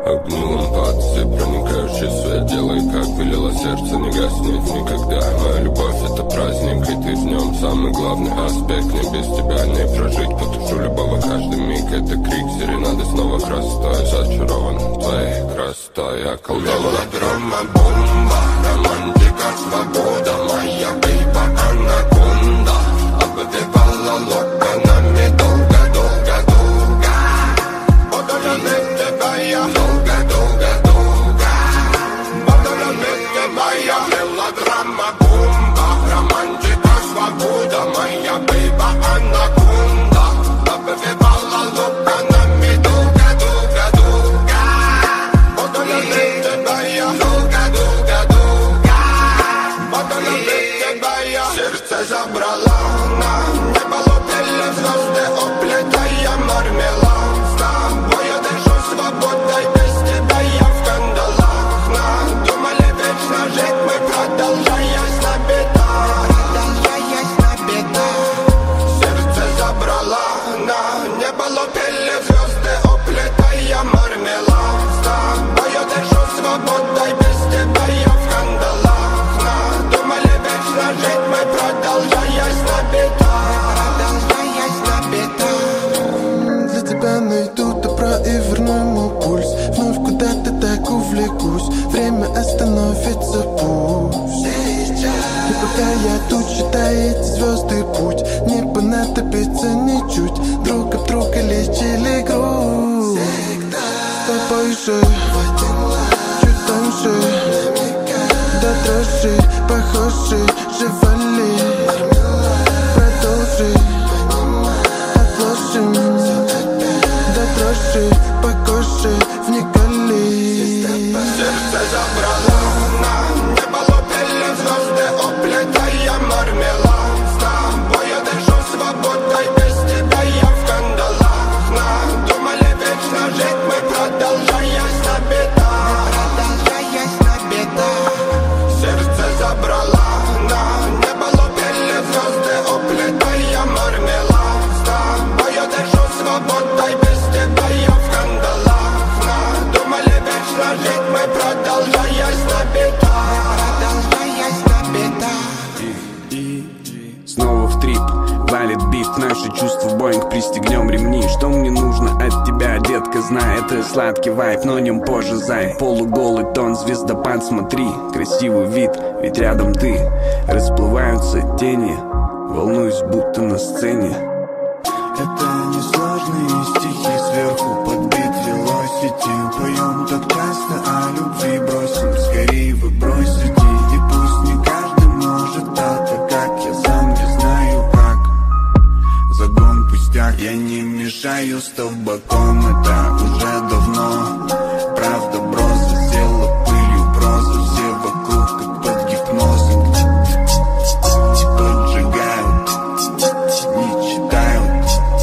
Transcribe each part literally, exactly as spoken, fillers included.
огни лампад, все проникающий свет. Делай, как велело сердце, не гаснет никогда. Моя любовь — это праздник, и ты в нем самый главный аспект. Мне без тебя не прожить, потушу любого каждый миг. Это крик серенады снова красотой. Зачарован твоей красотой, я колдован. Мелодрама, бомба, романтика, свобода. Моя бейба, анаконда, обвивала локонами долго-долго-долго. Буду любить тебя я долго-долго-долго. Буду любить тебя я. Мелодрама, бомба, романтика, свобода. Моя бейба, анаконда, обвивала локонами долго-долго-долго. Буду любить тебя я долго-долго-долго. Буду любить тебя я. Сердце забрала на небо, лупили звезды, оплетая мармелад. С тобой я дышу свободой, без тебя я в кандалах. Надумали вечно жить мы, продолжаясь на бедах. Продолжаясь на бедах. Сердце забрала на небо, лупили звезды, оплетая мармелад. С тобой я дышу свободой, без тебя я в кандалах. Надумали вечно жить мы, продолжаясь на бедах. Продолжаясь на бедах. Для тебя найду добро и верну ему пульс. Вновь куда-то так увлекусь, время остановится пусть. И пока я тут считаю эти звезды путь, не понадобится ничуть. Друг об друга лечили грусть. С тобой же чуть тоньше, до дрожи похожи, живали. Продолжи, отложим, до дрожи по коже вникали. Сердце забрала на небо, лупили звезды, оплетая мармелад. С тобой я дышу свободой, без тебя я в кандалах. Надумали вечно жить мы, продолжаясь на бедах. Продолжаясь на бедах. Сердце забрала на небо, лупили звезды, оплетая мармелад. С тобой я дышу свободой, без тебя я в кандалах. Надумали вечно жить мы, продолжаясь на бедах. Продолжаясь на бедах. Снова в трип, валит бит, наши чувства Боинг, пристегнем ремни. Что мне нужно от тебя, детка, знай, это сладкий вайб, но о нем позже, зай. Полуголый тон, звездопад, смотри, красивый вид, ведь рядом ты. Расплываются тени, волнуюсь, будто на сцене. Это несложные стихи, сверху подбит велосити. Поем так часто о любви, бросим, скорее вы бросите. И пусть не каждый может так, как я сам не знаю как. Загон пустяк, я не мешаю, став боком, это уже давно. Правда, броза села пылью, проза, все вокруг как под гипнозом. Поджигают, не читают,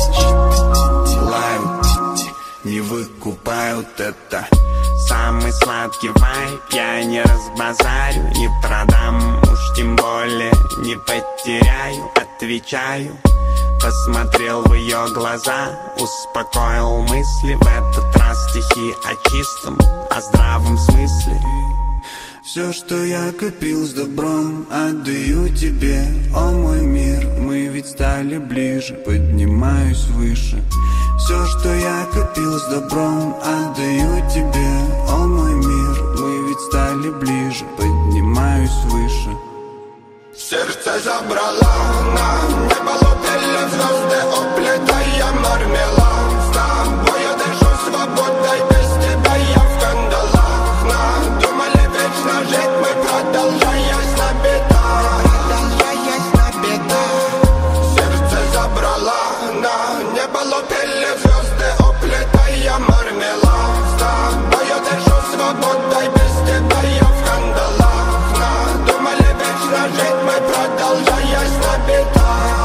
лают, не выкупают это. Самый сладкий вайб, я не разбазарю, не продам, уж тем более не потеряю, отвечаю. Посмотрел в ее глаза, успокоил мысли. В этот раз стихи о чистом, о здравом смысле. Все, что я копил с добром, отдаю тебе, о мой мир. Мы ведь стали ближе, поднимаюсь выше. Все, что я копил с добром, отдаю тебе, о мой мир. Мы ведь стали ближе, поднимаюсь выше. Сердце забрала на небо, лупили звезды, оплетая мармелад. С тобой я дышу свободой, без тебя я в кандалах. Надумали вечно жить мы, продолжаясь на бедах. Продолжаясь на бедах. Сердце забрала на небо, лупили звезды, оплетая мармелад. С тобой я дышу свободой, без тебя я в кандалах. Надумали вечно жить мы, продолжаясь на бедах.